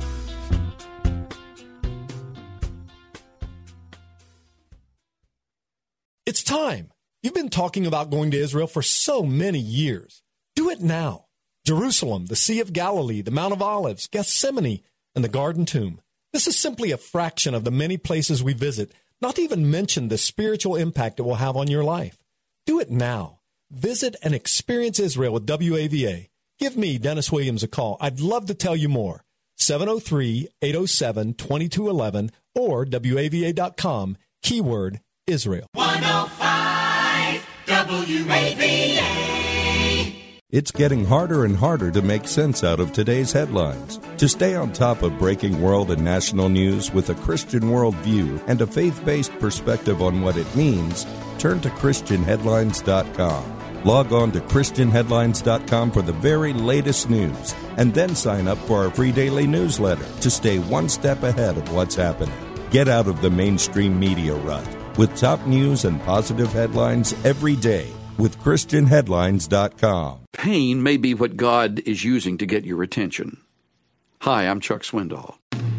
It's time. You've been talking about going to Israel for so many years. Do it now. Jerusalem, the Sea of Galilee, the Mount of Olives, Gethsemane, and the Garden Tomb. This is simply a fraction of the many places we visit, not to even mention the spiritual impact it will have on your life. Do it now. Visit and experience Israel with W A V A. Give me, Dennis Williams, a call. I'd love to tell you more. seven oh three, eight oh seven, two two one one or W A V A dot com, keyword Israel.
one oh five W A V A.
It's getting harder and harder to make sense out of today's headlines. To stay on top of breaking world and national news with a Christian worldview and a faith-based perspective on what it means, turn to Christian Headlines dot com. Log on to Christian Headlines dot com for the very latest news, and then sign up for our free daily newsletter to stay one step ahead of what's happening. Get out of the mainstream media rut with top news and positive headlines every day with Christian Headlines dot com.
Pain may be what God is using to get your attention. Hi, I'm Chuck Swindoll.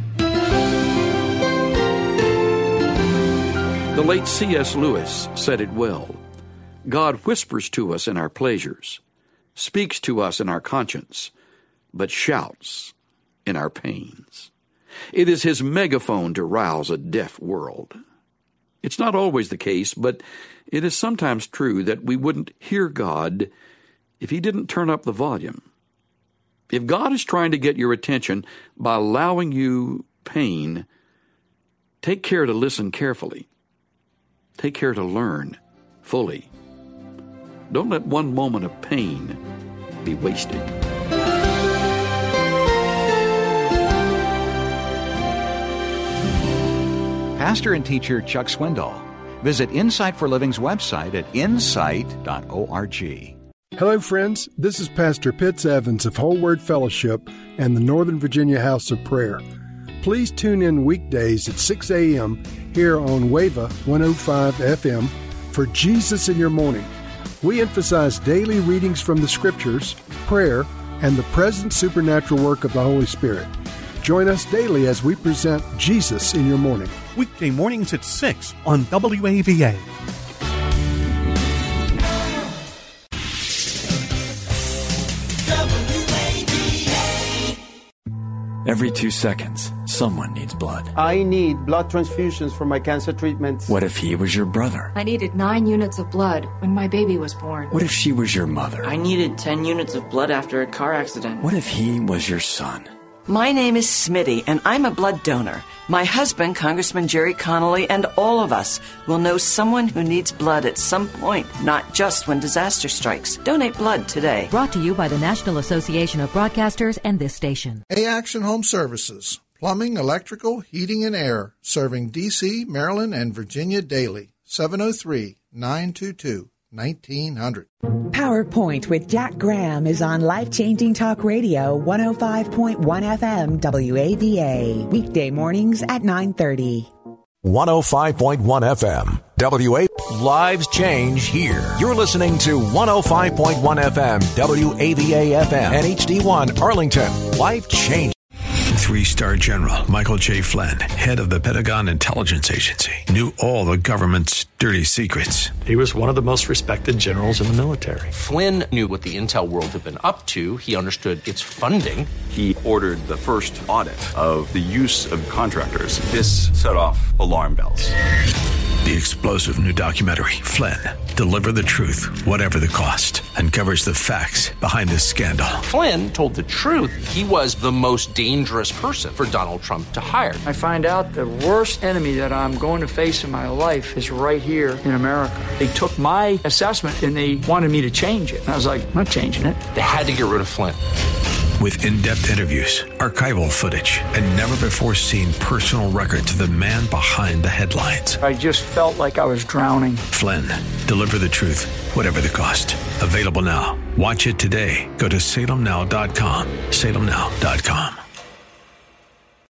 The late C S Lewis said it well. God whispers to us in our pleasures, speaks to us in our conscience, but shouts in our pains. It is his megaphone to rouse a deaf world. It's not always the case, but it is sometimes true that we wouldn't hear God if he didn't turn up the volume. If God is trying to get your attention by allowing you pain, take care to listen carefully. Take care to learn fully. Don't let one moment of pain be wasted.
Pastor and teacher Chuck Swindoll. Visit Insight for Living's website at insight dot org.
Hello, friends. This is Pastor Pitts Evans of Whole Word Fellowship and the Northern Virginia House of Prayer. Please tune in weekdays at six a.m. here on WAVA one oh five F M for Jesus in Your Morning. We emphasize daily readings from the Scriptures, prayer, and the present supernatural work of the Holy Spirit. Join us daily as we present Jesus in Your Morning.
Weekday mornings at six on W A V A.
Every two seconds, someone needs blood.
I need blood transfusions for my cancer treatments.
What if he was your brother?
I needed nine units of blood when my baby was born.
What if she was your mother?
I needed ten units of blood after a car accident.
What if he was your son?
My name is Smitty, and I'm a blood donor. My husband, Congressman Jerry Connolly, and all of us will know someone who needs blood at some point, not just when disaster strikes. Donate blood today.
Brought to you by the National Association of Broadcasters and this station.
A-Action Home Services. Plumbing, electrical, heating, and air. Serving D C, Maryland, and Virginia daily. seven oh three, nine two two, nineteen hundred.
PowerPoint with Jack Graham is on Life-Changing Talk Radio, one oh five point one F M W A V A. Weekday mornings at nine thirty.
one oh five point one F M. W A. Lives change here. You're listening to one oh five point one F M. W A V A F M. and H D one Arlington. Life change.
Three-star General Michael J. Flynn, head of the Pentagon Intelligence Agency, knew all the government's dirty secrets.
He was one of the most respected generals in the military.
Flynn knew what the intel world had been up to. He understood its funding.
He ordered the first audit of the use of contractors. This set off alarm bells.
The explosive new documentary, Flynn, Deliver the Truth, Whatever the Cost, uncovers the facts behind this scandal.
Flynn told the truth. He was the most dangerous person for Donald Trump to hire.
I find out the worst enemy that I'm going to face in my life is right here in America. They took my assessment and they wanted me to change it. And I was like, I'm not changing it.
They had to get rid of Flynn.
With in-depth interviews, archival footage, and never-before-seen personal records of the man behind the headlines.
I just felt like I was drowning.
Flynn, Deliver the Truth, Whatever the Cost. Available now. Watch it today. Go to salem now dot com. salem now dot com.